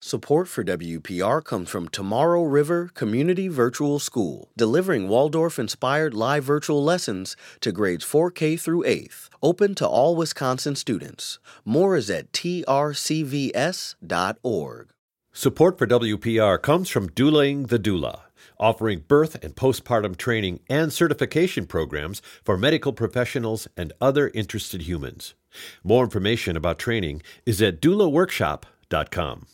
Support for WPR comes from Tomorrow River Community Virtual School, delivering Waldorf-inspired live virtual lessons to grades 4K through 8th, open to all Wisconsin students. More is at trcvs.org. Support for WPR comes from Douling the Doula, offering birth and postpartum training and certification programs for medical professionals and other interested humans. More information about training is at doulaworkshop.com.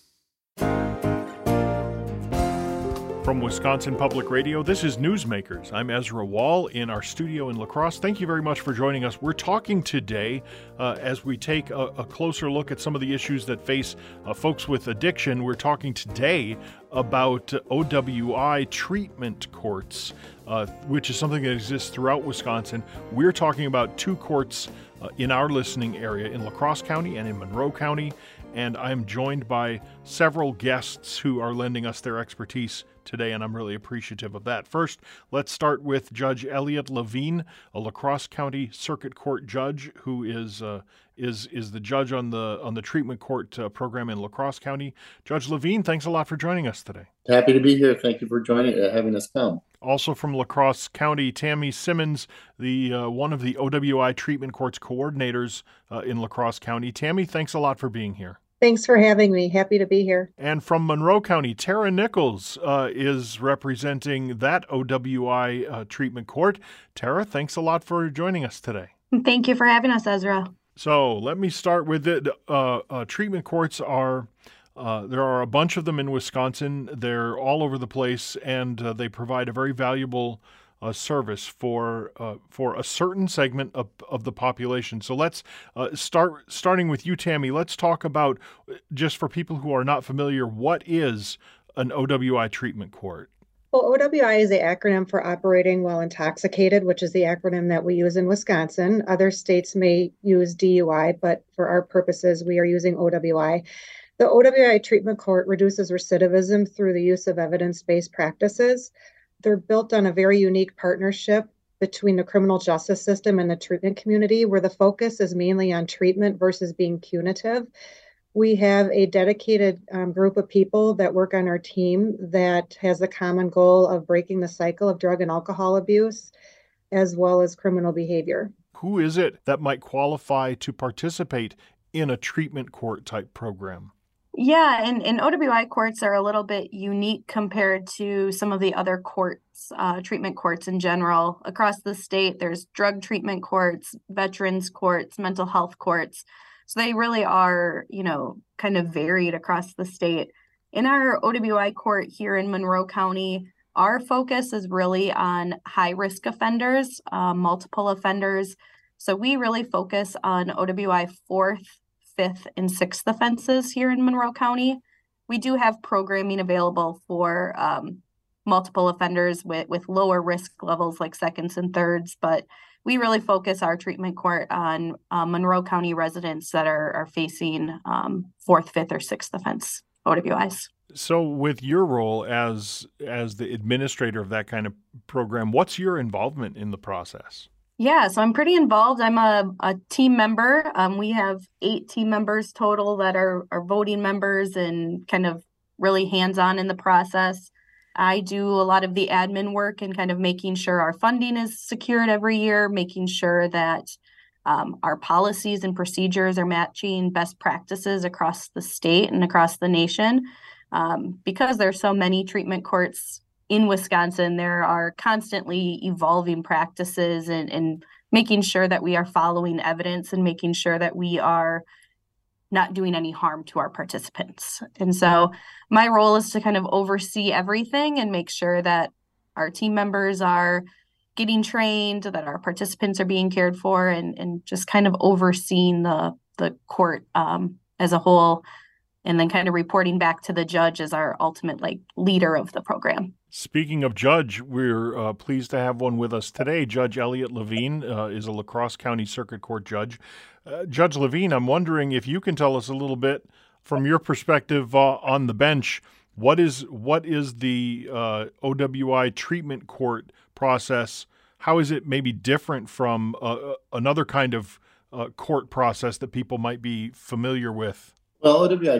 From Wisconsin Public Radio, this is Newsmakers. I'm Ezra Wall in our studio in La Crosse. Thank you very much for joining us. We're talking today as we take a closer look at some of the issues that face folks with addiction. We're talking today about OWI treatment courts, which is something that exists throughout Wisconsin. We're talking about two courts in our listening area in La Crosse County and in Monroe County. And I'm joined by several guests who are lending us their expertise today, and I'm really appreciative of that. First, let's start with Judge Elliot Levine, a La Crosse County Circuit Court judge who is the judge on the treatment court program in La Crosse County. Judge Levine, thanks a lot for joining us today. Happy to be here. Thank you for having us come. Also from La Crosse County, Tammy Simmons, the one of the OWI treatment courts coordinators in La Crosse County. Tammy, thanks a lot for being here. Thanks for having me. Happy to be here. And from Monroe County, Tara Nichols is representing that OWI treatment court. Tara, thanks a lot for joining us today. Thank you for having us, Ezra. So let me start with it. Treatment courts are, there are a bunch of them in Wisconsin. They're all over the place, and they provide a very valuable service for a certain segment of the population. So let's starting with you, Tammy. Let's talk about, just for people who are not familiar, what is an OWI treatment court? Well, OWI is the acronym for Operating While Intoxicated, which is the acronym that we use in Wisconsin. Other states may use DUI, but for our purposes, we are using OWI. The OWI treatment court reduces recidivism through the use of evidence-based practices. They're built on a very unique partnership between the criminal justice system and the treatment community, where the focus is mainly on treatment versus being punitive. We have a dedicated group of people that work on our team that has the common goal of breaking the cycle of drug and alcohol abuse, as well as criminal behavior. Who is it that might qualify to participate in a treatment court type program? Yeah, and OWI courts are a little bit unique compared to some of the other courts, treatment courts in general. Across the state, there's drug treatment courts, veterans courts, mental health courts. So they really are, kind of varied across the state. In our OWI court here in Monroe County, our focus is really on high-risk offenders, multiple offenders. So we really focus on OWI 4th, 5th, and 6th offenses here in Monroe County. We do have programming available for multiple offenders with lower risk levels like seconds and thirds, but we really focus our treatment court on Monroe County residents that are facing 4th, 5th, or 6th offense OWIs. So with your role as the administrator of that kind of program, what's your involvement in the process? Yeah, so I'm pretty involved. I'm a team member. We have 8 team members total that are voting members and kind of really hands-on in the process. I do a lot of the admin work and kind of making sure our funding is secured every year, making sure that our policies and procedures are matching best practices across the state and across the nation. Because there's so many treatment courts in Wisconsin, there are constantly evolving practices and making sure that we are following evidence and making sure that we are not doing any harm to our participants. And so my role is to kind of oversee everything and make sure that our team members are getting trained, that our participants are being cared for, and just kind of overseeing the court as a whole, and then kind of reporting back to the judge as our ultimate leader of the program. Speaking of judge, we're pleased to have one with us today. Judge Elliot Levine is a La Crosse County Circuit Court judge. Judge Levine, I'm wondering if you can tell us a little bit from your perspective on the bench. What is the OWI treatment court process? How is it maybe different from another kind of court process that people might be familiar with? Well,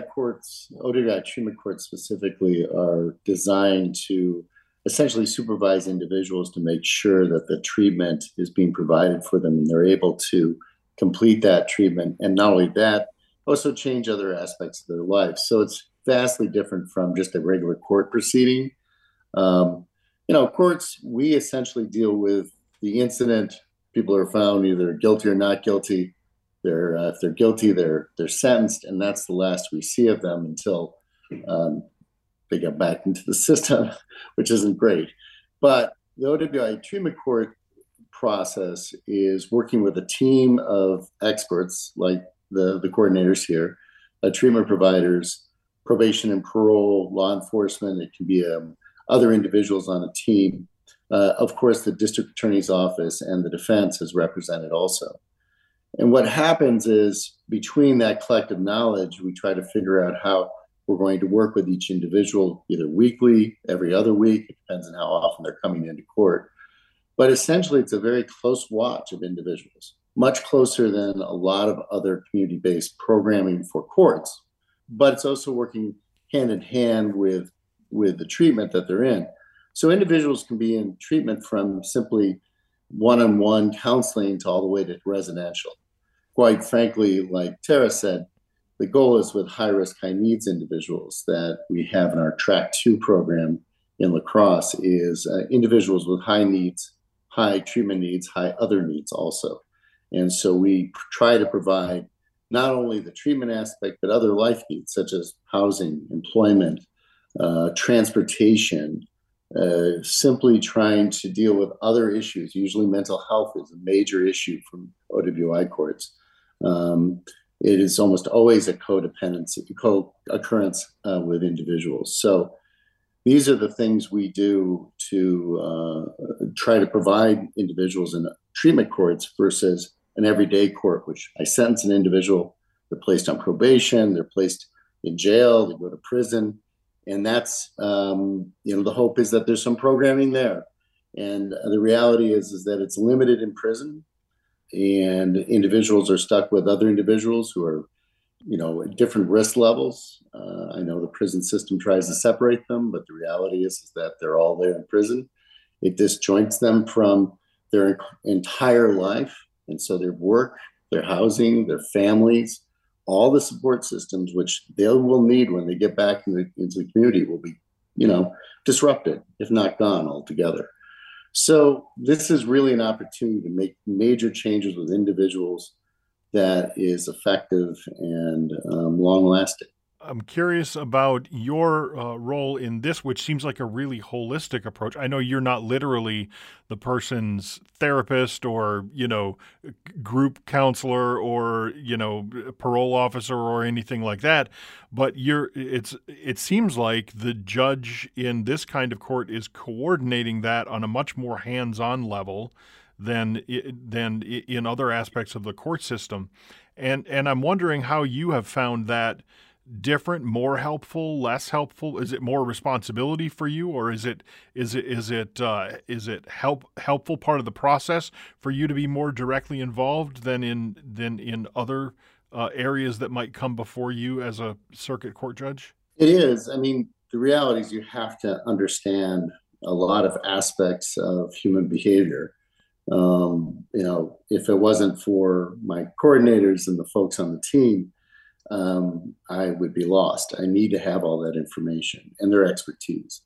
OWI treatment courts specifically are designed to essentially supervise individuals to make sure that the treatment is being provided for them and they're able to complete that treatment. And not only that, also change other aspects of their life. So it's vastly different from just a regular court proceeding. Um, Courts, we essentially deal with the incident. People are found either guilty or not guilty. If they're guilty, they're sentenced, and that's the last we see of them until um, they get back into the system, which isn't great. But the OWI treatment court process is working with a team of experts like the coordinators here, treatment providers, probation and parole, law enforcement. It can be other individuals on a team. Of course, the district attorney's office and the defense is represented also. And what happens is between that collective knowledge, we try to figure out how we're going to work with each individual, either weekly, every other week. It depends on how often they're coming into court. But essentially, it's a very close watch of individuals, much closer than a lot of other community-based programming for courts. But it's also working hand in hand with the treatment that they're in. So individuals can be in treatment from simply one-on-one counseling to all the way to residential. Quite frankly, like Tara said, the goal is with high-risk, high-needs individuals that we have in our Track 2 program in La Crosse is individuals with high needs, high treatment needs, high other needs also. And so we try to provide not only the treatment aspect, but other life needs such as housing, employment, transportation, simply trying to deal with other issues. Usually mental health is a major issue from OWI courts. It is almost always a co-occurrence with individuals. So these are the things we do to try to provide individuals in treatment courts versus an everyday court, which I sentence an individual, they're placed on probation, they're placed in jail, they go to prison. And that's, the hope is that there's some programming there. And the reality is that it's limited in prison, and individuals are stuck with other individuals who are, at different risk levels. I know the prison system tries to separate them, but the reality is that they're all there in prison. It disjoints them from their entire life. And so their work, their housing, their families, all the support systems which they will need when they get back into the community will be, disrupted, if not gone altogether. So this is really an opportunity to make major changes with individuals that is effective and long-lasting. I'm curious about your role in this, which seems like a really holistic approach. I know you're not literally the person's therapist or, group counselor or, parole officer or anything like that, but it seems like the judge in this kind of court is coordinating that on a much more hands-on level than in other aspects of the court system. And I'm wondering how you have found that different, more helpful, less helpful? Is it more responsibility for you, or is it helpful part of the process for you to be more directly involved than in other areas that might come before you as a circuit court judge? It is. I mean, the reality is you have to understand a lot of aspects of human behavior. If it wasn't for my coordinators and the folks on the team, I would be lost. I need to have all that information and their expertise.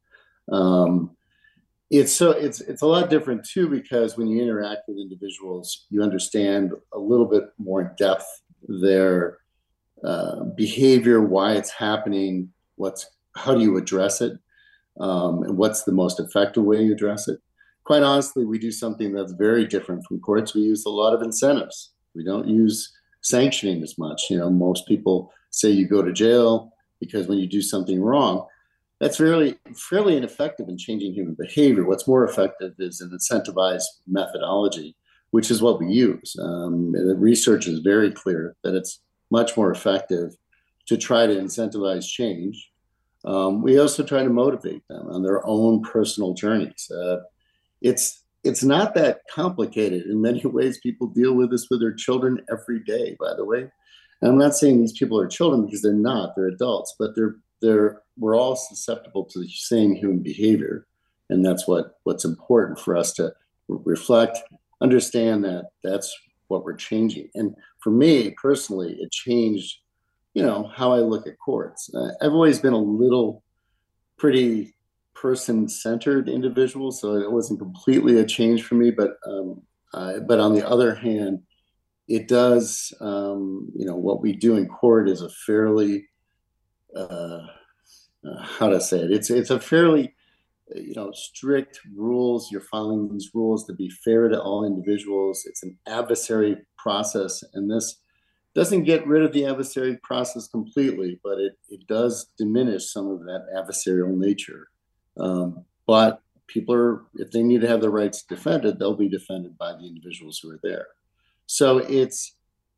It's a lot different too, because when you interact with individuals, you understand a little bit more in depth their behavior, why it's happening, how do you address it, and what's the most effective way you address it. Quite honestly, we do something that's very different from courts. We use a lot of incentives. We don't use sanctioning as much. Most people say you go to jail because when you do something wrong, that's fairly ineffective in changing human behavior. What's more effective is an incentivized methodology, which is what we use. The research is very clear that it's much more effective to try to incentivize change. We also try to motivate them on their own personal journeys. It's not that complicated. In many ways, people deal with this with their children every day, by the way. And I'm not saying these people are children, because they're not. They're adults, but we're all susceptible to the same human behavior, and that's what's important for us to reflect, understand that that's what we're changing. And for me personally, it changed, how I look at courts. I've always been a little pretty person-centered individual, so it wasn't completely a change for me. But on the other hand, it does, what we do in court is a fairly, how to say it? It's a fairly, strict rules. You're following these rules to be fair to all individuals. It's an adversary process, and this doesn't get rid of the adversary process completely, but it does diminish some of that adversarial nature. But people if they need to have their rights defended, they'll be defended by the individuals who are there. So it's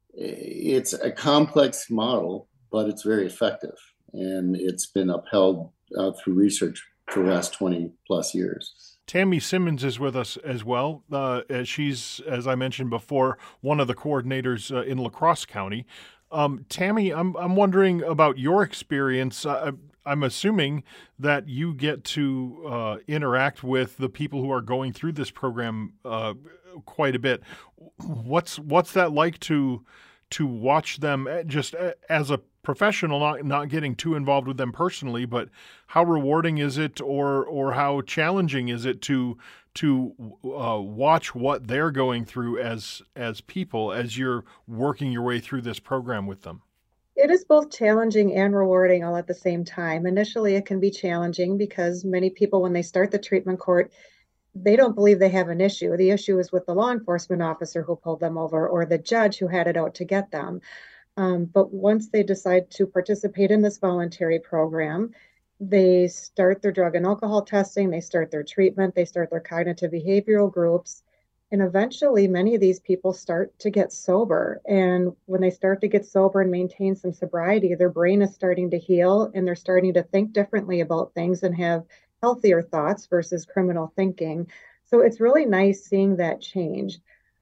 a complex model, but it's very effective, and it's been upheld through research for the last 20 plus years. Tammy Simmons is with us as well. She's, as I mentioned before, one of the coordinators in La Crosse County. Tammy, I'm wondering about your experience. I'm assuming that you get to interact with the people who are going through this program quite a bit. What's that like to watch them, just as a professional, not getting too involved with them personally, but how rewarding is it, or how challenging is it to watch what they're going through as people, as you're working your way through this program with them? It is both challenging and rewarding all at the same time. Initially, it can be challenging because many people, when they start the treatment court, they don't believe they have an issue. The issue is with the law enforcement officer who pulled them over, or the judge who had it out to get them. But once they decide to participate in this voluntary program, they start their drug and alcohol testing, they start their treatment, they start their cognitive behavioral groups, and eventually many of these people start to get sober. And when they start to get sober and maintain some sobriety, their brain is starting to heal, and they're starting to think differently about things and have healthier thoughts versus criminal thinking. So it's really nice seeing that change.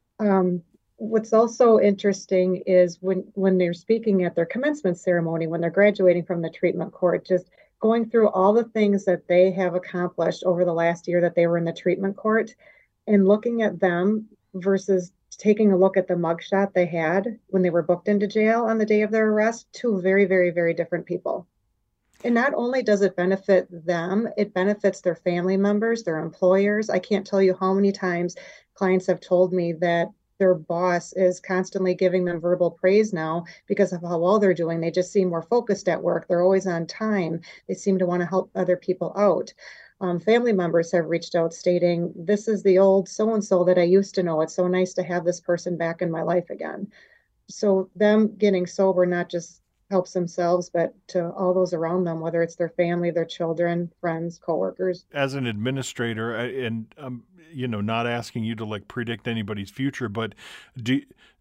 What's also interesting is when they're speaking at their commencement ceremony, when they're graduating from the treatment court, just going through all the things that they have accomplished over the last year that they were in the treatment court, and looking at them versus taking a look at the mugshot they had when they were booked into jail on the day of their arrest. Two very, very, very different people. And not only does it benefit them, it benefits their family members, their employers. I can't tell you how many times clients have told me that their boss is constantly giving them verbal praise now because of how well they're doing. They just seem more focused at work. They're always on time. They seem to want to help other people out. Family members have reached out stating, this is the old so-and-so that I used to know. It's so nice to have this person back in my life again. So them getting sober not just helps themselves, but to all those around them, whether it's their family, their children, friends, coworkers. As an administrator, and not asking you to predict anybody's future, but do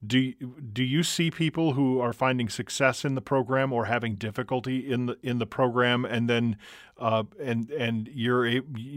you see people who are finding success in the program or having difficulty in the program, and then and you're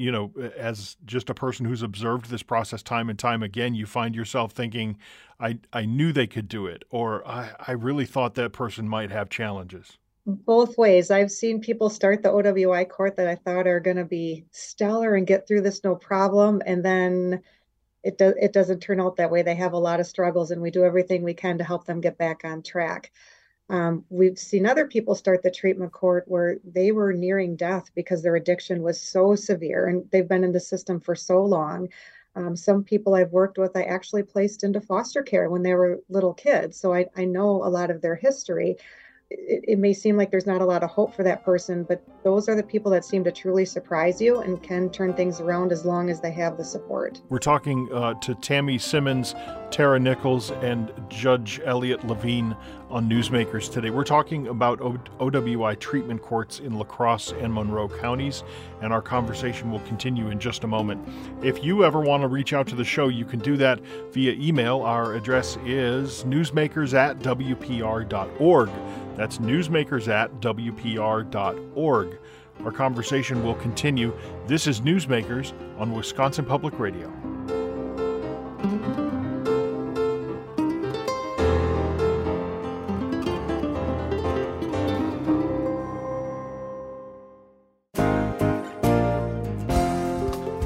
as just a person who's observed this process time and time again, you find yourself thinking, I knew they could do it, or I really thought that person might have challenges? Both ways. I've seen people start the OWI court that I thought are going to be stellar and get through this no problem, and then it doesn't turn out that way. They have a lot of struggles, and we do everything we can to help them get back on track. We've seen other people start the treatment court where they were nearing death because their addiction was so severe, and they've been in the system for so long. Some people I've worked with, I actually placed into foster care when they were little kids, so I know a lot of their history. It may seem like there's not a lot of hope for that person, but those are the people that seem to truly surprise you and can turn things around as long as they have the support. We're talking to Tammy Simmons, Tara Nichols, and Judge Elliot Levine on Newsmakers today. We're talking about OWI treatment courts in La Crosse and Monroe counties, and our conversation will continue in just a moment. If you ever want to reach out to the show, you can do that via email. Our address is newsmakers@wpr.org. That's newsmakers@wpr.org. Our conversation will continue. This is Newsmakers on Wisconsin Public Radio.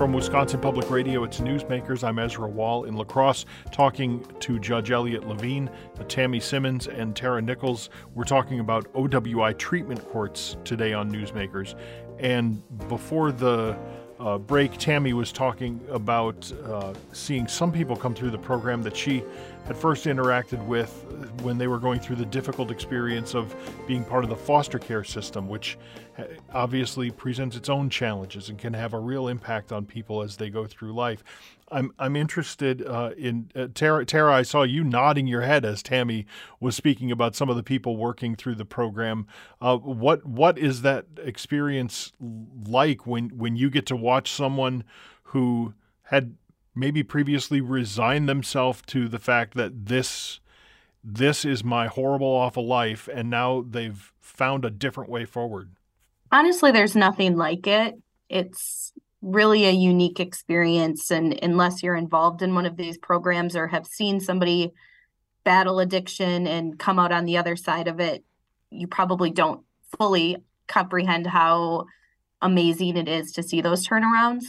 From Wisconsin Public Radio, it's Newsmakers. I'm Ezra Wall in La Crosse, talking to Judge Elliot Levine, Tammy Simmons, and Tara Nichols. We're talking about OWI treatment courts today on Newsmakers. And before the break, Tammy was talking about seeing some people come through the program that she had first interacted with when they were going through the difficult experience of being part of the foster care system, which obviously presents its own challenges and can have a real impact on people as they go through life. I'm interested in Tara. I saw you nodding your head as Tammy was speaking about some of the people working through the program. What is that experience like when you get to watch someone who had maybe previously resigned themselves to the fact that this is my horrible, awful life, and now they've found a different way forward? Honestly, there's nothing like it. It's really a unique experience, and unless you're involved in one of these programs or have seen somebody battle addiction and come out on the other side of it, you probably don't fully comprehend how amazing it is to see those turnarounds.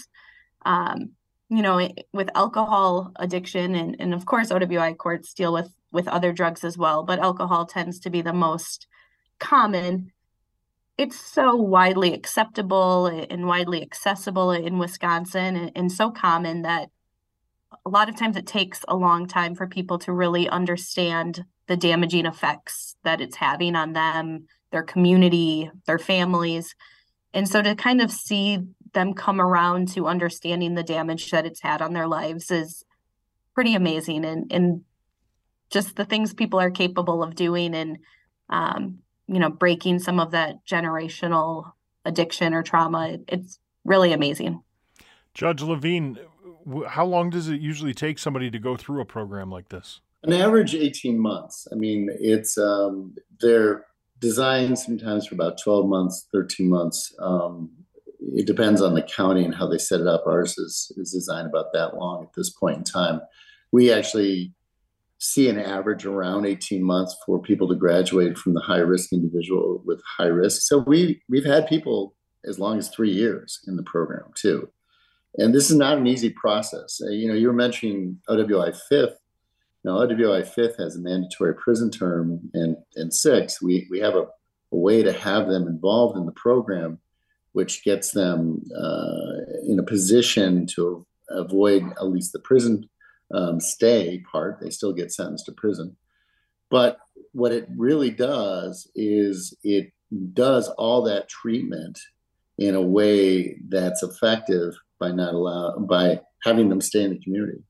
With alcohol addiction, and of course OWI courts deal with other drugs as well, but alcohol tends to be the most common. It's so widely acceptable and widely accessible in Wisconsin, and so common that a lot of times it takes a long time for people to really understand the damaging effects that it's having on them, their community, their families. And so to kind of see them come around to understanding the damage that it's had on their lives is pretty amazing. And just the things people are capable of doing, and breaking some of that generational addiction or trauma. It's really amazing. Judge Levine, how long does it usually take somebody to go through a program like this? An average 18 months. I mean, it's they're designed sometimes for about 12 months, 13 months. It depends on the county and how they set it up. Ours is designed about that long at this point in time. We actually see an average around 18 months for people to graduate from the high-risk individual with high risk. So we've had people as long as 3 years in the program too. And this is not an easy process. You were mentioning OWI Fifth. Now, OWI Fifth has a mandatory prison term and 6. We have a way to have them involved in the program, which gets them in a position to avoid at least the prison stay part. They still get sentenced to prison. But what it really does is it does all that treatment in a way that's effective by having them stay in the community.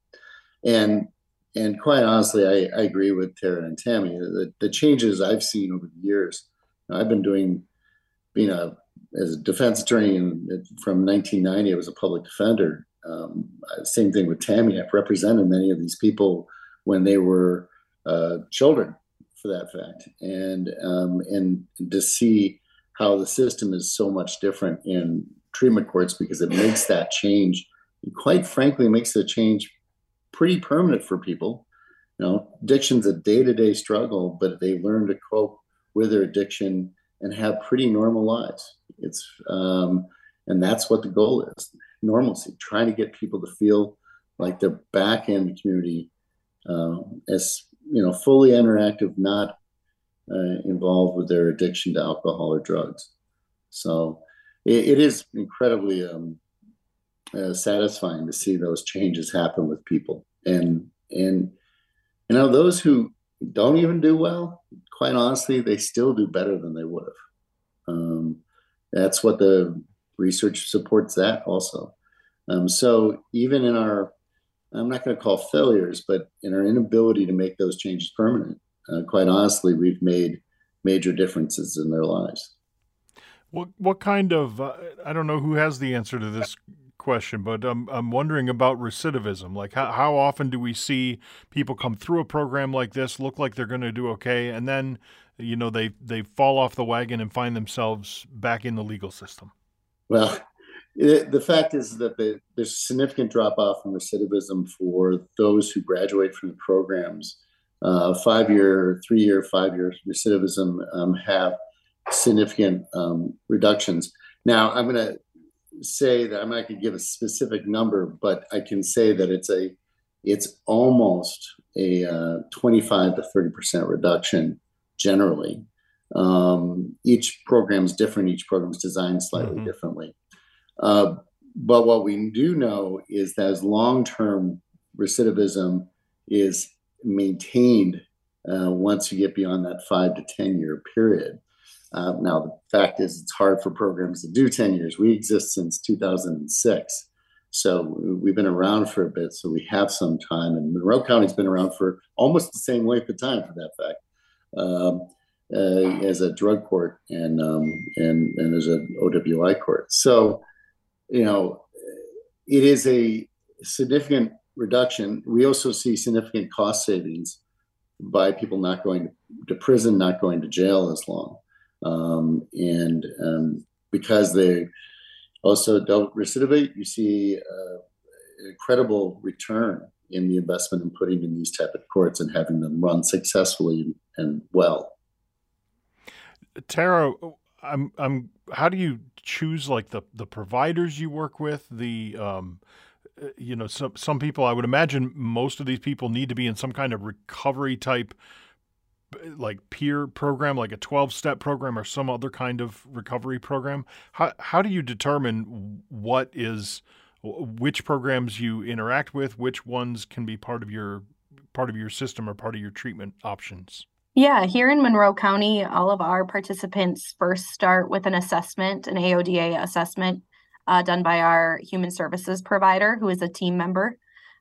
And quite honestly, I agree with Tara and Tammy. The changes I've seen over the years, I've been being as a defense attorney from 1990, I was a public defender. Same thing with Tammy. I've represented many of these people when they were children, for that fact, and to see how the system is so much different in treatment courts, because it makes that change, and quite frankly, makes the change pretty permanent for people. Addiction's a day-to-day struggle, but they learn to cope with their addiction and have pretty normal lives. It's and that's what the goal is: normalcy. Trying to get people to feel like they're back in the community, as fully interactive, not involved with their addiction to alcohol or drugs. So it is incredibly satisfying to see those changes happen with people, and those who don't even do well, quite honestly, they still do better than they would have. That's what the research supports that also. So even in our, I'm not going to call failures, but in our inability to make those changes permanent, quite honestly, we've made major differences in their lives. What kind of, I don't know who has the answer to this question, but I'm wondering about recidivism. Like how often do we see people come through a program like this, look like they're going to do okay, and then they fall off the wagon and find themselves back in the legal system? Well, the fact is that there's significant drop-off in recidivism for those who graduate from the programs. 5-year, 3-year, 5-year recidivism have significant reductions. Now, I'm going to say that I'm not going to give a specific number, but I can say that it's almost a 25 to 30% reduction generally. Each program is different. Each program is designed slightly differently. But what we do know is that as long-term recidivism is maintained once you get beyond that 5 to 10 year period. Now, the fact is it's hard for programs to do 10 years. We exist since 2006. So we've been around for a bit, so we have some time. And Monroe County's been around for almost the same length of time, for that fact, as a drug court and as an OWI court. So, it is a significant reduction. We also see significant cost savings by people not going to prison, not going to jail as long. Because they also don't recidivate, you see an incredible return in the investment in putting in these type of courts and having them run successfully and well. Tara, how do you choose like the providers you work with? Some people, I would imagine most of these people need to be in some kind of recovery type, like peer program, like a 12-step program or some other kind of recovery program. How do you determine which programs you interact with, which ones can be part of your system or part of your treatment options? Yeah, here in Monroe County, all of our participants first start with an assessment, an AODA assessment, done by our human services provider, who is a team member.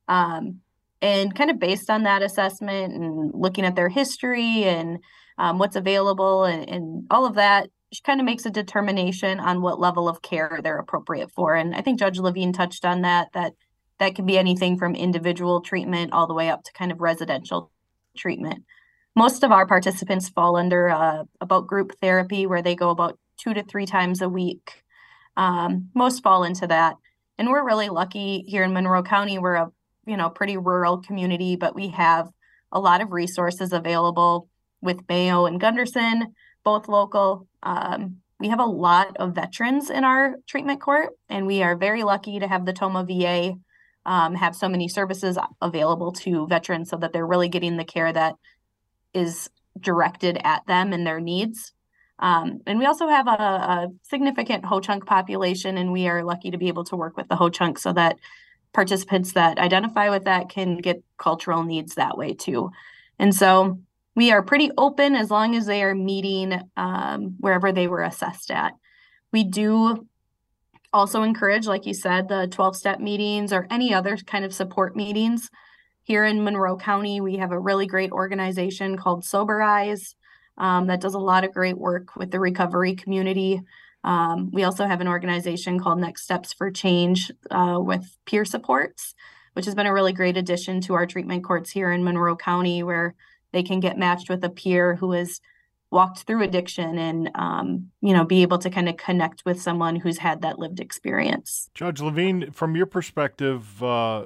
And kind of based on that assessment and looking at their history and what's available and all of that, she kind of makes a determination on what level of care they're appropriate for. And I think Judge Levine touched on that can be anything from individual treatment all the way up to kind of residential treatment. Most of our participants fall under about group therapy, where they go about 2 to 3 times a week. Most fall into that. And we're really lucky here in Monroe County. We're a pretty rural community, but we have a lot of resources available with Mayo and Gunderson, both local. We have a lot of veterans in our treatment court, and we are very lucky to have the Tomah VA have so many services available to veterans so that they're really getting the care that is directed at them and their needs. And we also have a significant Ho-Chunk population, and we are lucky to be able to work with the Ho-Chunk so that participants that identify with that can get cultural needs that way too. And so we are pretty open as long as they are meeting wherever they were assessed at. We do also encourage, like you said, the 12-step meetings or any other kind of support meetings. Here in Monroe County, we have a really great organization called Soberize that does a lot of great work with the recovery community. We also have an organization called Next Steps for Change with peer supports, which has been a really great addition to our treatment courts here in Monroe County, where they can get matched with a peer who has walked through addiction and, be able to kind of connect with someone who's had that lived experience. Judge Levine, from your perspective, are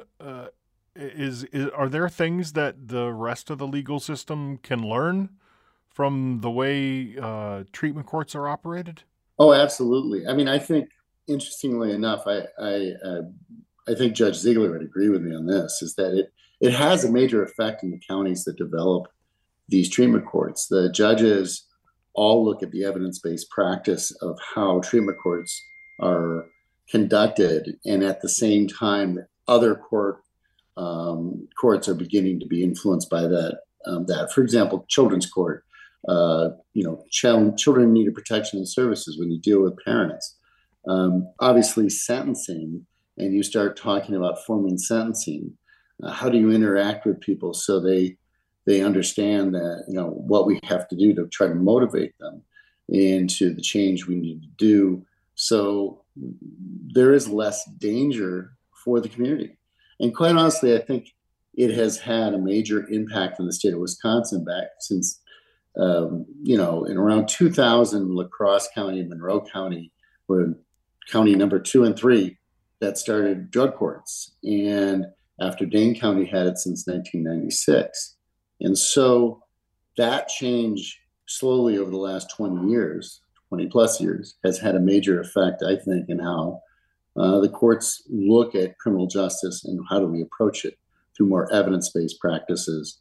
there things that the rest of the legal system can learn from the way treatment courts are operated? Oh, absolutely. I mean, I think, interestingly enough, I think Judge Ziegler would agree with me on this, is that it has a major effect in the counties that develop these treatment courts. The judges all look at the evidence-based practice of how treatment courts are conducted, and at the same time, other courts are beginning to be influenced by that. For example, children's court. Children need protection and services when you deal with parents. Obviously, sentencing, and you start talking about forming sentencing. How do you interact with people so they understand that what we have to do to try to motivate them into the change we need to do? So there is less danger for the community. And quite honestly, I think it has had a major impact in the state of Wisconsin back since. In around 2000, La Crosse County and Monroe County were county number 2 and 3 that started drug courts. And after Dane County had it since 1996. And so that change slowly over the last 20 plus years, has had a major effect, I think, in how The courts look at criminal justice and how do we approach it through more evidence-based practices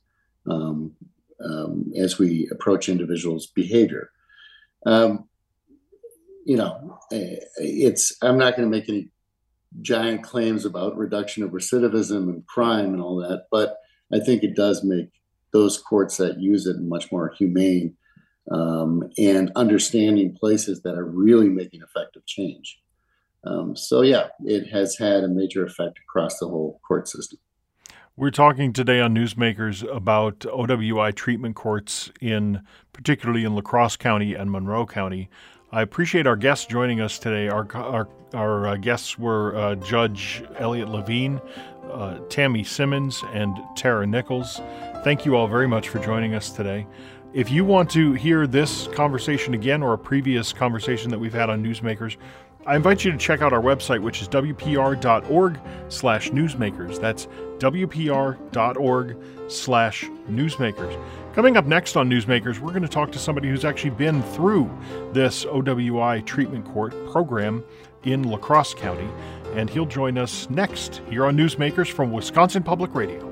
as we approach individuals' behavior. I'm not going to make any giant claims about reduction of recidivism and crime and all that, but I think it does make those courts that use it much more humane and understanding places that are really making effective change. It has had a major effect across the whole court system. We're talking today on Newsmakers about OWI treatment courts particularly in La Crosse County and Monroe County. I appreciate our guests joining us today. Our guests were Judge Elliot Levine, Tammy Simmons, and Tara Nichols. Thank you all very much for joining us today. If you want to hear this conversation again or a previous conversation that we've had on Newsmakers, I invite you to check out our website, which is wpr.org/newsmakers. That's wpr.org/newsmakers. Coming up next on Newsmakers, we're going to talk to somebody who's actually been through this OWI treatment court program in La Crosse County, and he'll join us next here on Newsmakers from Wisconsin Public Radio.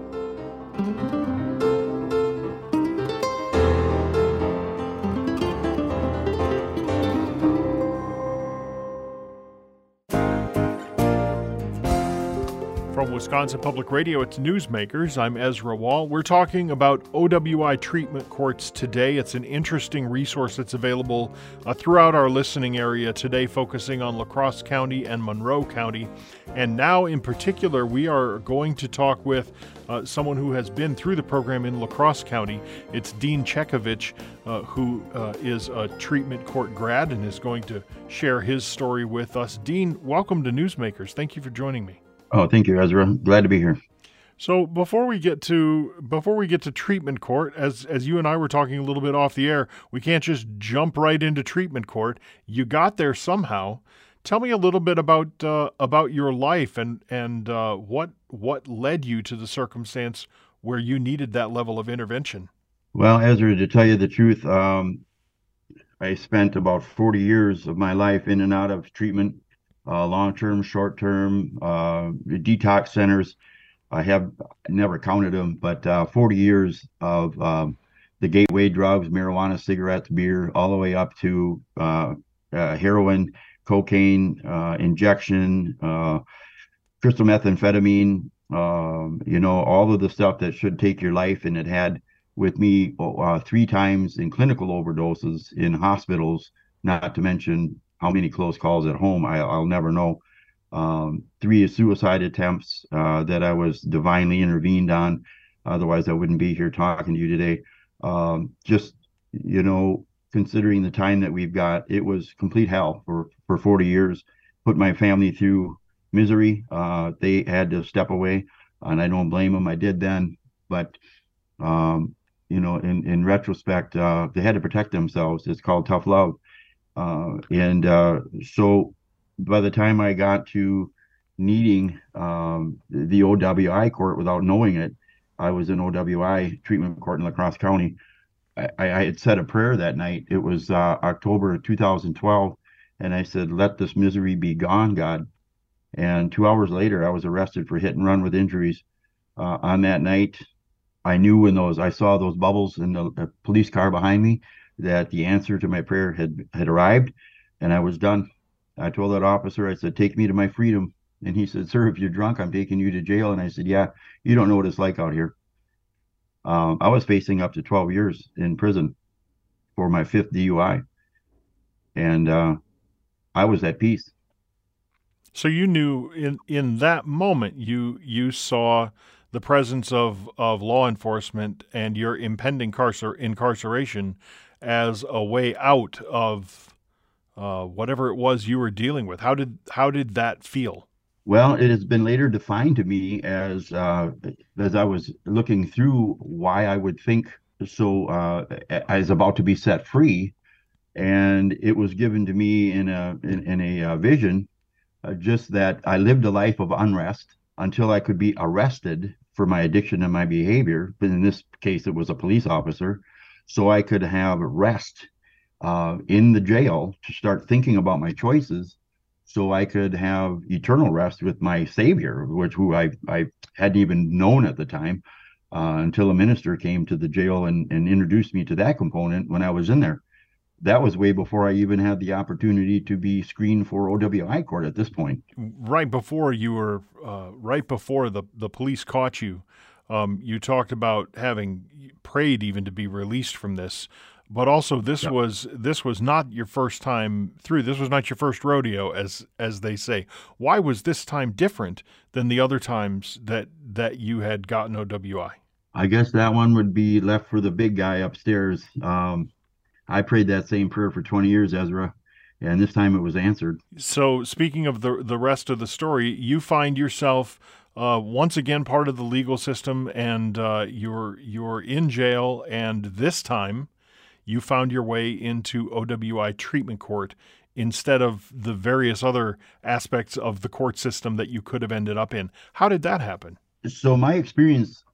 From Wisconsin Public Radio, it's Newsmakers. I'm Ezra Wall. We're talking about OWI treatment courts today. It's an interesting resource that's available throughout our listening area today, focusing on La Crosse County and Monroe County. And now, in particular, we are going to talk with someone who has been through the program in La Crosse County. It's Dean Chekovich, who is a treatment court grad and is going to share his story with us. Dean, welcome to Newsmakers. Thank you for joining me. Oh, thank you, Ezra. Glad to be here. So before we get to treatment court, as you and I were talking a little bit off the air, we can't just jump right into treatment court. You got there somehow. Tell me a little bit about your life and what led you to the circumstance where you needed that level of intervention. Well, Ezra, to tell you the truth, I spent about 40 years of my life in and out of treatment. Long-term, short-term, detox centers. I have never counted them, but 40 years of the gateway drugs, marijuana, cigarettes, beer, all the way up to heroin, cocaine, injection, crystal methamphetamine, all of the stuff that should take your life. And it had with me 3 times in clinical overdoses in hospitals, not to mention how many close calls at home, I'll never know. 3 suicide attempts that I was divinely intervened on. Otherwise, I wouldn't be here talking to you today. Considering the time that we've got, it was complete hell for 40 years. Put my family through misery. They had to step away, and I don't blame them. I did then. But, in retrospect, they had to protect themselves. It's called tough love. So by the time I got to needing the OWI court without knowing it, I was in OWI treatment court in La Crosse County. I had said a prayer that night. It was October 2012, and I said, "Let this misery be gone, God." And 2 hours later, I was arrested for hit and run with injuries. On that night, I knew when I saw those bubbles in the police car behind me, that the answer to my prayer had arrived, and I was done. I told that officer, I said, "Take me to my freedom." And he said, "Sir, if you're drunk, I'm taking you to jail." And I said, "Yeah, you don't know what it's like out here." I was facing up to 12 years in prison for my 5th DUI. And I was at peace. So you knew in that moment, you saw the presence of law enforcement and your impending incarceration as a way out of whatever it was you were dealing with. How did that feel? Well, it has been later defined to me as I was looking through why I would think so. I was about to be set free, and it was given to me in a vision, just that I lived a life of unrest until I could be arrested for my addiction and my behavior. But in this case, it was a police officer, so I could have rest in the jail to start thinking about my choices, so I could have eternal rest with my Savior, who I hadn't even known at the time, until a minister came to the jail and introduced me to that component when I was in there. That was way before I even had the opportunity to be screened for OWI court at this point. Right before you were, right before the police caught you, you talked about having prayed even to be released from this. But also, this was not your first time through. This was not your first rodeo, as they say. Why was this time different than the other times that you had gotten OWI? I guess that one would be left for the big guy upstairs. I prayed that same prayer for 20 years, Ezra, and this time it was answered. So, speaking of the rest of the story, you find yourself once again part of the legal system, and you're in jail, and this time you found your way into OWI treatment court instead of the various other aspects of the court system that you could have ended up in. How did that happen? So my experience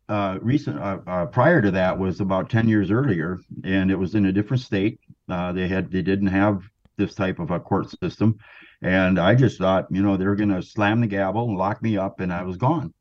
prior to that was about 10 years earlier, and it was in a different state. They didn't have this type of a court system, and I just thought, they're going to slam the gavel and lock me up, and I was gone.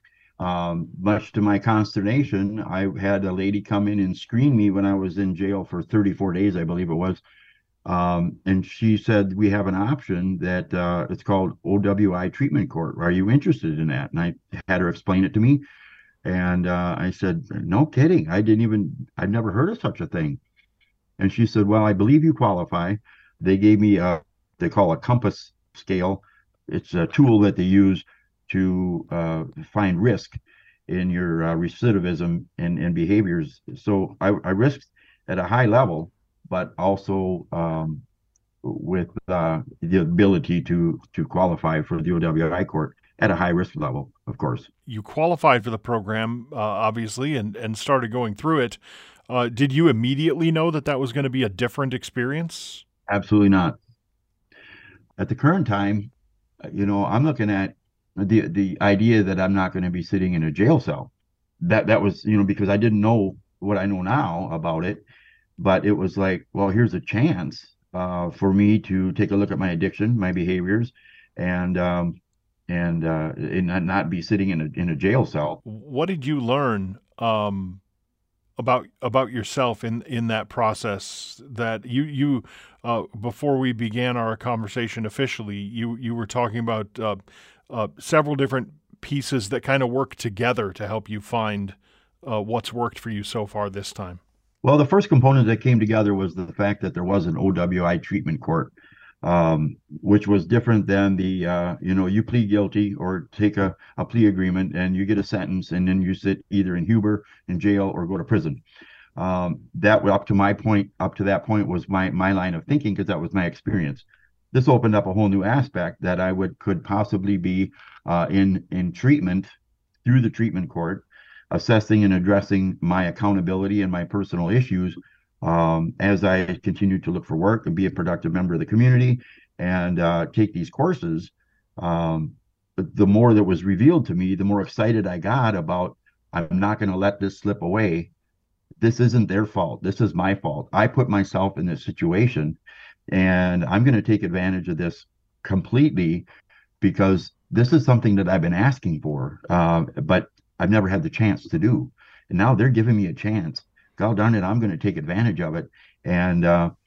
Much to my consternation, I had a lady come in and screen me when I was in jail for 34 days, I believe it was. And she said, we have an option that it's called OWI treatment court. Are you interested in that? And I had her explain it to me. And I said, no kidding. I'd never heard of such a thing. And she said, well, I believe you qualify. They gave me they call a compass scale. It's a tool that they use to find risk in your recidivism and behaviors. So I risked at a high level, but also with the ability to qualify for the OWI court at a high risk level, of course. You qualified for the program, obviously, and started going through it. Did you immediately know that was going to be a different experience? Absolutely not. At the current time, I'm looking at the idea that I'm not going to be sitting in a jail cell. That was, because I didn't know what I know now about it, but it was like, well, here's a chance for me to take a look at my addiction, my behaviors, and not be sitting in a jail cell. What did you learn about yourself in that process that you before we began our conversation officially, you were talking about several different pieces that kind of work together to help you find what's worked for you so far this time? Well, the first component that came together was the fact that there was an OWI treatment court, which was different than the, you plead guilty or take a plea agreement and you get a sentence and then you sit either in Huber, in jail, or go to prison. That up to that point was my line of thinking, because that was my experience. This opened up a whole new aspect that I could possibly be in treatment through the treatment court, assessing and addressing my accountability and my personal issues as I continue to look for work and be a productive member of the community and take these courses. The more that was revealed to me, the more excited I got about, I'm not going to let this slip away. This isn't their fault. This is my fault. I put myself in this situation, and I'm going to take advantage of this completely, because this is something that I've been asking for, but I've never had the chance to do. And now they're giving me a chance. God darn it, I'm going to take advantage of it. And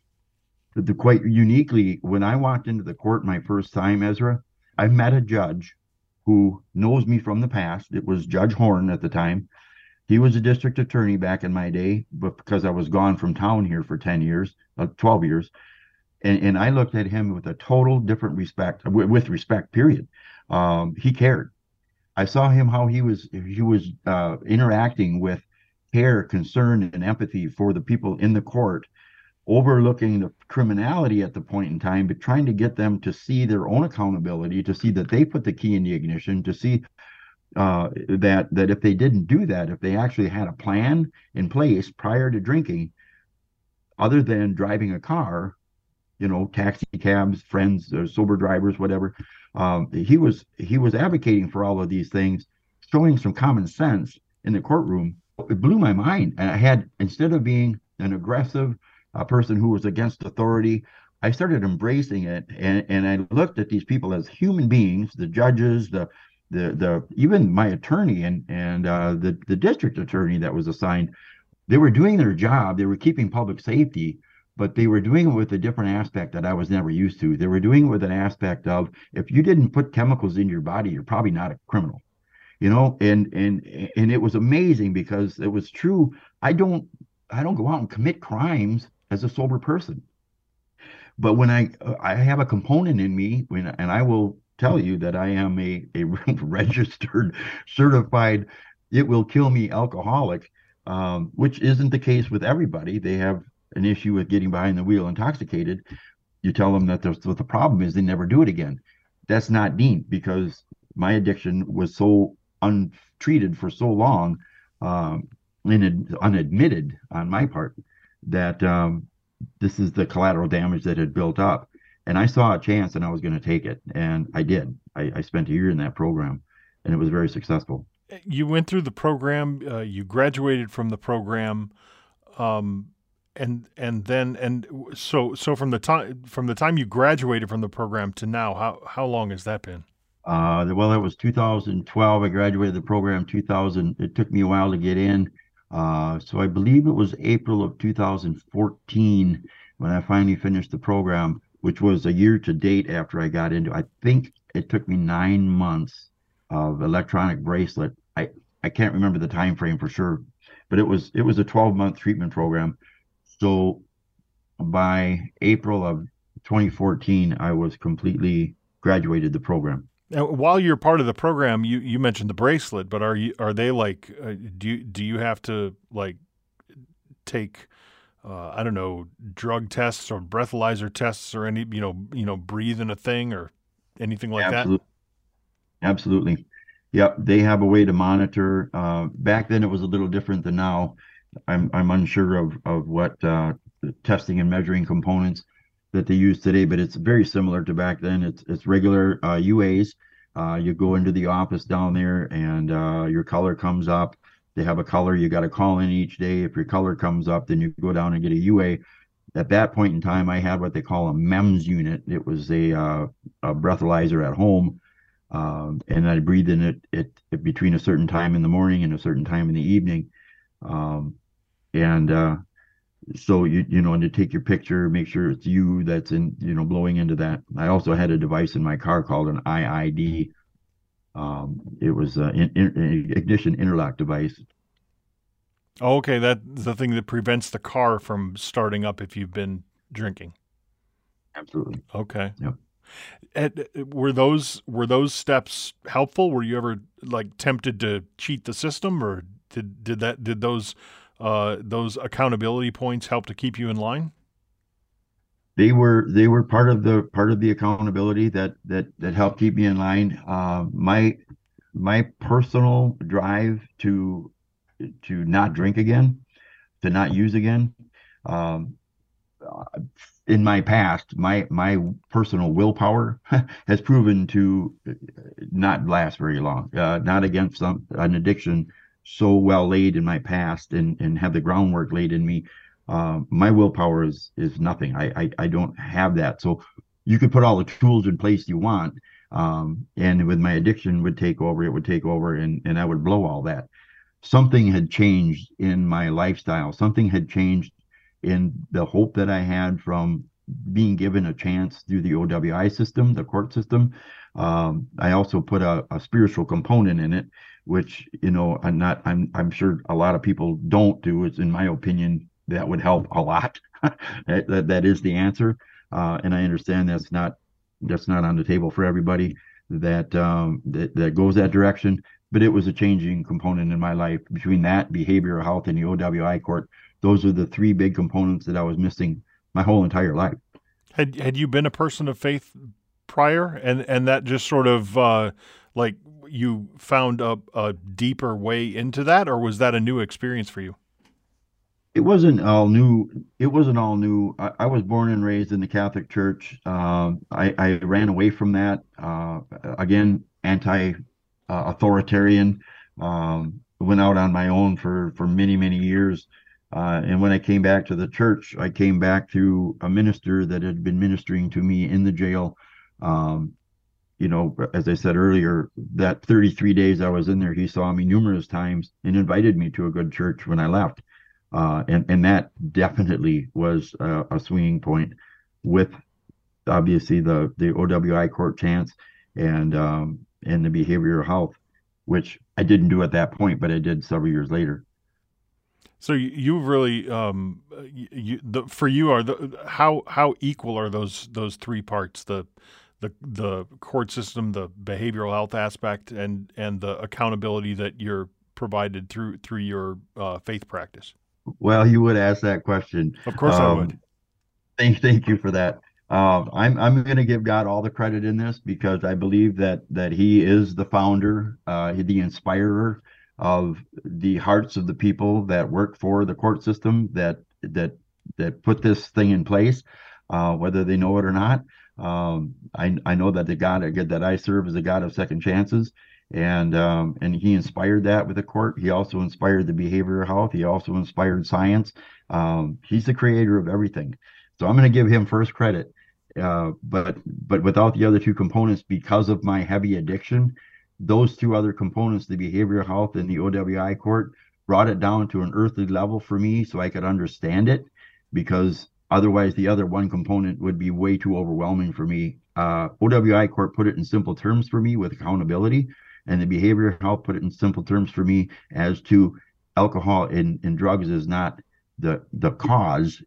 quite uniquely, when I walked into the court my first time, Ezra, I met a judge who knows me from the past. It was Judge Horn at the time. He was a district attorney back in my day, but because I was gone from town here for 12 years. And I looked at him with a total different respect, with respect, period. He cared. I saw him how he was interacting with care, concern, and empathy for the people in the court, overlooking the criminality at the point in time, but trying to get them to see their own accountability, to see that they put the key in the ignition, to see that if they didn't do that, if they actually had a plan in place prior to drinking, other than driving a car, taxi cabs, friends, sober drivers, whatever. He was advocating for all of these things, showing some common sense in the courtroom. It blew my mind. And instead of being an aggressive person who was against authority, I started embracing it, and I looked at these people as human beings, the judges, the even my attorney and the district attorney that was assigned. They were doing their job. They were keeping public safety, but they were doing it with a different aspect that I was never used to. They were doing it with an aspect of, if you didn't put chemicals in your body, you're probably not a criminal, and it was amazing because it was true. I don't go out and commit crimes as a sober person. But when I have a component in me, and I will tell you that I am a registered, certified, it will kill me alcoholic, which isn't the case with everybody. They have an issue with getting behind the wheel intoxicated. You tell them that what the problem is, they never do it again. That's not neat because my addiction was so untreated for so long, and unadmitted on my part, that this is the collateral damage that had built up. And I saw a chance and I was going to take it. And I did. I spent a year in that program and it was very successful. You went through the program, you graduated from the program, so from the time you graduated from the program to now, how long has that been? Well, it was 2012. I graduated the program 2000. It took me a while to get in. So I believe it was April of 2014 when I finally finished the program, which was a year to date after I got into. I think it took me 9 months of electronic bracelet. I can't remember the time frame for sure, but it was a 12-month treatment program. So by April of 2014, I was completely graduated the program. Now, while you're part of the program, you mentioned the bracelet, but are they like do you have to like take I don't know, drug tests or breathalyzer tests or any breathe in a thing or anything like that? Absolutely. Yep, they have a way to monitor. Back then, it was a little different than now. I'm unsure of what testing and measuring components that they use today, but it's very similar to back then. It's regular UAs. You go into the office down there, and your color comes up. They have a color you got to call in each day. If your color comes up, then you go down and get a UA. At that point in time, I had what they call a MEMS unit. It was a breathalyzer at home. And I breathe in it between a certain time in the morning and a certain time in the evening. So and to take your picture, make sure it's you that's in, blowing into that. I also had a device in my car called an IID. It was an ignition interlock device. Oh, okay. That's the thing that prevents the car from starting up if you've been drinking. Absolutely. Okay. Yep. Were those steps helpful? Were you ever like tempted to cheat the system, or did those accountability points help to keep you in line? They were part of the accountability that helped keep me in line. My personal drive to not drink again, to not use again. In my past, my personal willpower has proven to not last very long. Not against an addiction so well laid in my past and have the groundwork laid in me. My willpower is nothing. I don't have that. So you could put all the tools in place you want, and with my addiction would take over. It would take over, and I would blow all that. Something had changed in my lifestyle. Something had changed in the hope that I had from being given a chance through the OWI system, the court system. I also put a spiritual component in it, which I'm sure a lot of people don't do. It's, in my opinion, that would help a lot. that is the answer, and I understand that's not on the table for everybody that goes that direction. But it was a changing component in my life. Between that, behavioral health, and the OWI court, those are the three big components that I was missing my whole entire life. Had you been a person of faith prior, and that just sort of like you found a deeper way into that, or was that a new experience for you? It wasn't all new. I was born and raised in the Catholic Church. I ran away from that. Again, anti-authoritarian. Went out on my own for many, many years. And when I came back to the church, I came back through a minister that had been ministering to me in the jail. Um, as I said earlier, that 33 days I was in there, he saw me numerous times and invited me to a good church when I left. And that definitely was a swinging point with obviously the OWI court chance and the behavioral health, which I didn't do at that point, but I did several years later. So you really, for you, how equal are those three parts: the court system, the behavioral health aspect, and the accountability that you're provided through your faith practice? Well, you would ask that question. Of course, I would. Thank you for that. I'm going to give God all the credit in this because I believe that He is the founder, the inspirer of the hearts of the people that work for the court system that put this thing in place, whether they know it or not. I know that the God that I serve is a God of second chances, and He inspired that with the court. He also inspired the behavioral health. He also inspired science. He's the creator of everything. So I'm going to give Him first credit. But without the other two components, because of my heavy addiction, those two other components, the behavioral health and the OWI court, brought it down to an earthly level for me so I could understand it, because otherwise the other one component would be way too overwhelming for me. OWI court put it in simple terms for me with accountability, and the behavioral health put it in simple terms for me as to alcohol and drugs is not the cause.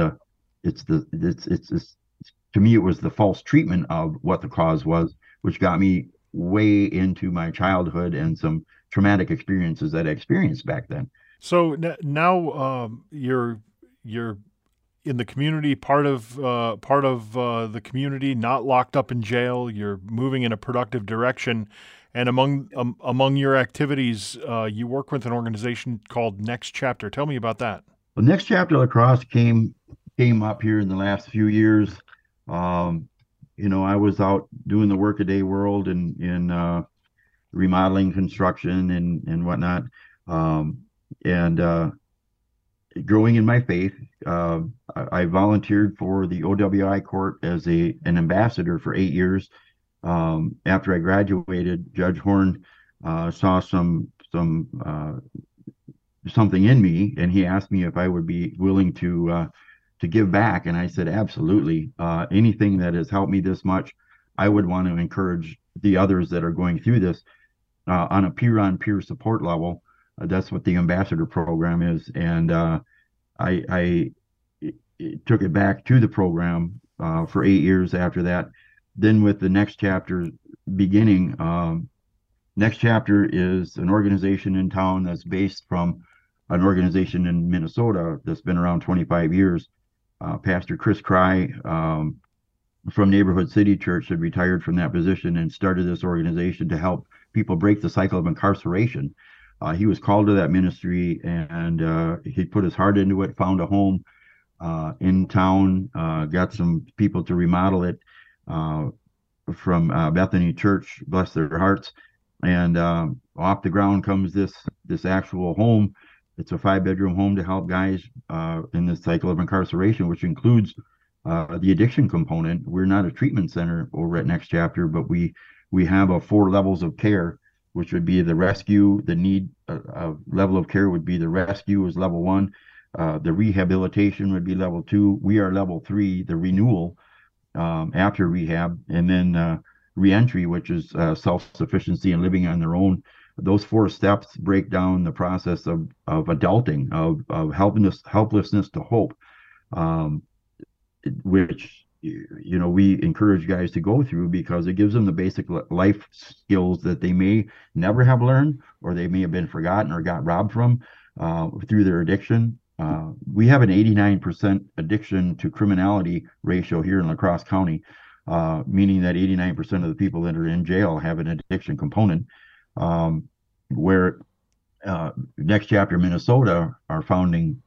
To me, it was the false treatment of what the cause was, which got me way into my childhood and some traumatic experiences that I experienced back then. So now you're in the community, part of the community, not locked up in jail. You're moving in a productive direction, and among your activities, you work with an organization called Next Chapter. Tell me about that. Well, Next Chapter Lacrosse came up here in the last few years. I was out doing the workaday world and in remodeling, construction, and whatnot, and growing in my faith. I volunteered for the OWI court as an ambassador for 8 years. After I graduated, Judge Horn saw something in me, and he asked me if I would be willing to give back, and I said absolutely. Anything that has helped me this much, I would want to encourage the others that are going through this on a peer-on-peer support level. That's what the ambassador program is, and I took it back to the program for 8 years after that. Then with the Next Chapter beginning, Next Chapter is an organization in town that's based from an organization in Minnesota that's been around 25 years. Pastor Chris Cry from Neighborhood City Church had retired from that position and started this organization to help people break the cycle of incarceration. He was called to that ministry, and he put his heart into it, found a home in town, got some people to remodel it from Bethany Church, bless their hearts. And off the ground comes this actual home. It's a 5-bedroom home to help guys in this cycle of incarceration, which includes the addiction component. We're not a treatment center over at Next Chapter, but we have 4 levels of care, which would be the rescue. The need level of care would be the rescue is level 1. The rehabilitation would be level 2. We are level 3, the renewal after rehab, and then reentry, which is self-sufficiency and living on their own. Those 4 steps break down the process of adulting, of helplessness to hope, which we encourage guys to go through because it gives them the basic life skills that they may never have learned, or they may have been forgotten or got robbed from through their addiction. We have an 89% addiction to criminality ratio here in La Crosse County, meaning that 89% of the people that are in jail have an addiction component. Where Next Chapter Minnesota, our founding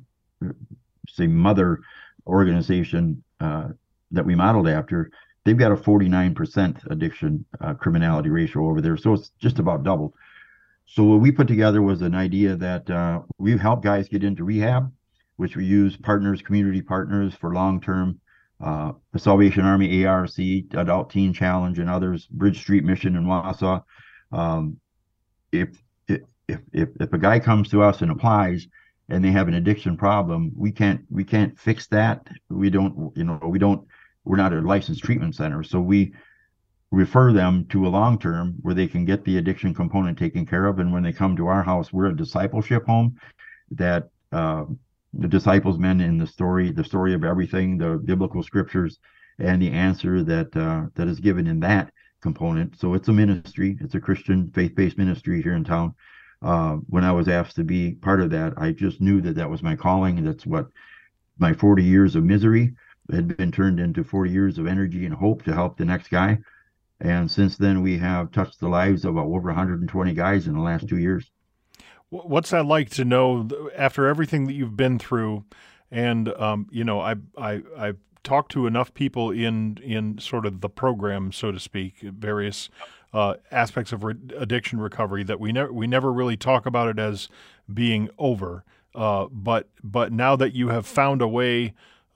mother organization that we modeled after, they've got a 49% addiction criminality ratio over there, so it's just about double. So what we put together was an idea that we help guys get into rehab, which we use partners, community partners for long-term, the Salvation Army, ARC, Adult Teen Challenge, and others, Bridge Street Mission in Wausau. Um, if, if a guy comes to us and applies and they have an addiction problem, we can't fix that. We're not a licensed treatment center. So we refer them to a long term where they can get the addiction component taken care of. And when they come to our house, we're a discipleship home that the disciples men in the story of everything, the biblical scriptures, and the answer that is given in that component. So it's a ministry. It's a Christian faith-based ministry here in town. When I was asked to be part of that, I just knew that was my calling. That's what my 40 years of misery had been turned into 40 years of energy and hope to help the next guy. And since then, we have touched the lives of over 120 guys in the last 2 years. What's that like to know after everything that you've been through? And I've talked to enough people in sort of the program, so to speak, various aspects of addiction recovery, that we never really talk about it as being over. But now that you have found a way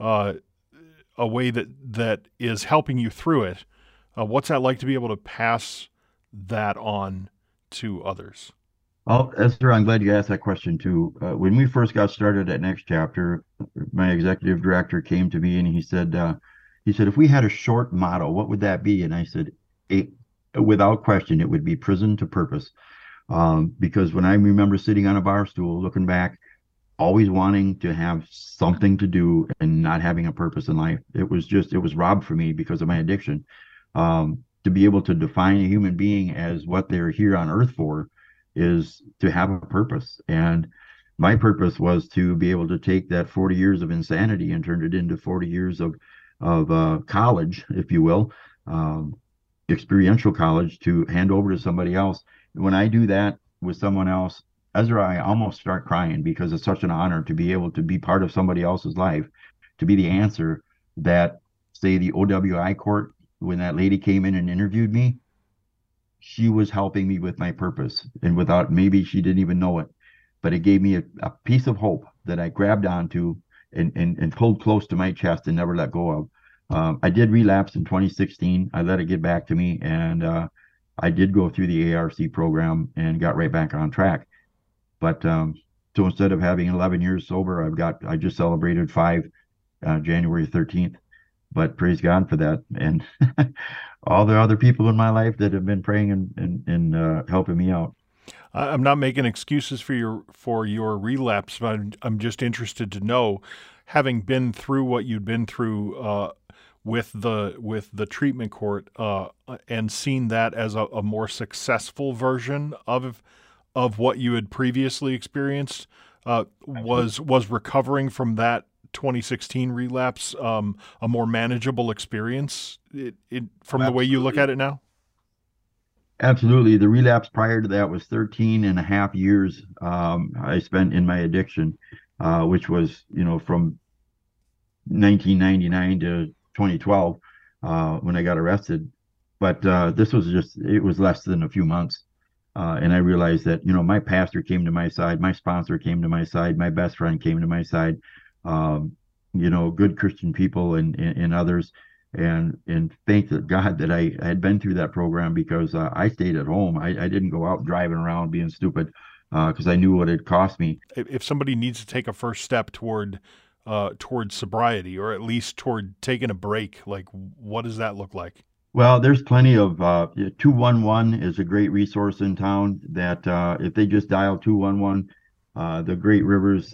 that is helping you through it, what's that like to be able to pass that on to others? Well, Esther, I'm glad you asked that question too. When we first got started at Next Chapter, my executive director came to me and he said, if we had a short motto, what would that be? And I said, without question, it would be prison to purpose. Because when I remember sitting on a bar stool, looking back, always wanting to have something to do and not having a purpose in life, it was robbed from me because of my addiction. To be able to define a human being as what they're here on earth for is to have a purpose. And my purpose was to be able to take that 40 years of insanity and turn it into 40 years of college, if you will, experiential college, to hand over to somebody else. When I do that with someone else, Ezra, I almost start crying because it's such an honor to be able to be part of somebody else's life, to be the answer that, say, the OWI court, when that lady came in and interviewed me, she was helping me with my purpose, and maybe she didn't even know it, but it gave me a piece of hope that I grabbed onto and pulled close to my chest and never let go of. I did relapse in 2016. I let it get back to me, and I did go through the ARC program and got right back on track. But so instead of having 11 years sober, I just celebrated 5 January 13th. But praise God for that, and all the other people in my life that have been praying and helping me out. I'm not making excuses for your relapse, but I'm just interested to know, having been through what you'd been through with the treatment court, and seen that as a more successful version of what you had previously experienced. Was recovering from that 2016 relapse a more manageable experience from the way you look at it now? Absolutely. The relapse prior to that was 13 and a half years I spent in my addiction, which was, from 1999 to 2012 when I got arrested. But this was it was less than a few months. And I realized that, my pastor came to my side, my sponsor came to my side, my best friend came to my side, good Christian people and others, and thank God that I had been through that program, because I stayed at home. I didn't go out driving around being stupid, because I knew what it cost me. If somebody needs to take a first step toward sobriety, or at least toward taking a break, like, what does that look like? Well, there's plenty of 211 is a great resource in town that if they just dial 211, the Great Rivers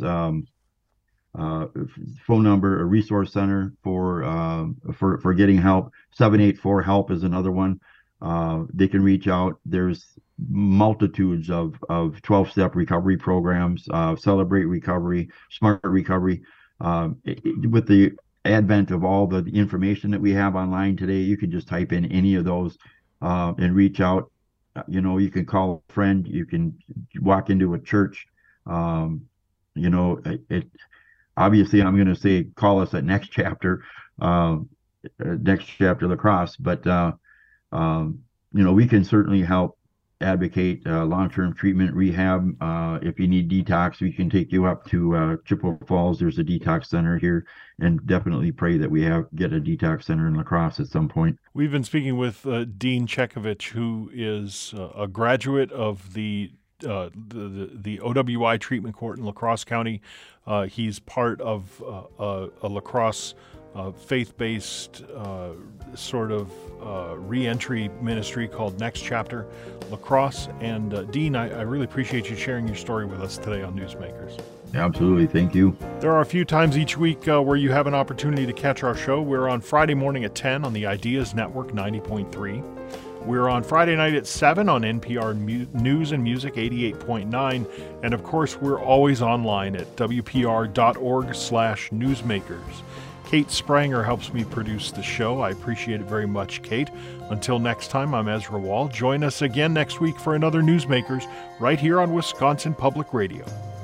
phone number, a resource center for getting help. 784 help is another one. They can reach out. There's multitudes of 12-step recovery programs, Celebrate Recovery, Smart Recovery. With the advent of all the information that we have online today, you can just type in any of those and reach out. You can call a friend, you can walk into a church. Obviously, I'm going to say call us at Next Chapter Lacrosse, but we can certainly help advocate long-term treatment, rehab. If you need detox, we can take you up to Chippewa Falls. There's a detox center here, and definitely pray that we get a detox center in La Crosse at some point. We've been speaking with Dean Chekovich, who is a graduate of the OWI treatment court in La Crosse County. He's part of a La Crosse faith-based sort of re-entry ministry called Next Chapter La Crosse. And Dean, I really appreciate you sharing your story with us today on Newsmakers. Absolutely. Thank you. There are a few times each week where you have an opportunity to catch our show. We're on Friday morning at 10 on the Ideas Network 90.3. We're on Friday night at 7 on NPR News and Music 88.9. And of course, we're always online at wpr.org/newsmakers. Kate Spranger helps me produce the show. I appreciate it very much, Kate. Until next time, I'm Ezra Wall. Join us again next week for another Newsmakers right here on Wisconsin Public Radio.